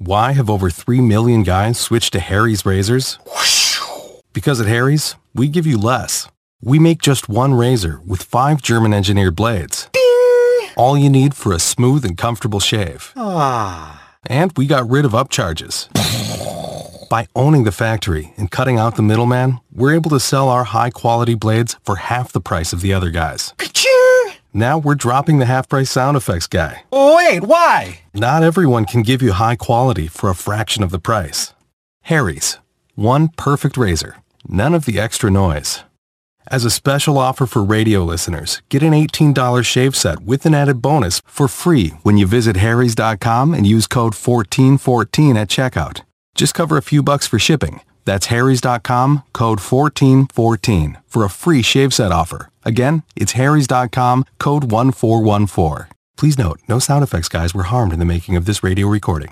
Why have over 3 million guys switched to Harry's razors? Because at Harry's, we give you less. We make just one razor with 5 German-engineered blades. Ding! All you need for a smooth and comfortable shave. And we got rid of upcharges. By owning the factory and cutting out the middleman, we're able to sell our high-quality blades for half the price of the other guys. Now we're dropping the half-price sound effects guy. Wait, why? Not everyone can give you high quality for a fraction of the price. Harry's. One perfect razor. None of the extra noise. As a special offer for radio listeners, get an $18 shave set with an added bonus for free when you visit harrys.com and use code 1414 at checkout. Just cover a few bucks for shipping. That's harrys.com, code 1414 for a free shave set offer. Again, it's harrys.com, code 1414. Please note, no sound effects guys were harmed in the making of this radio recording.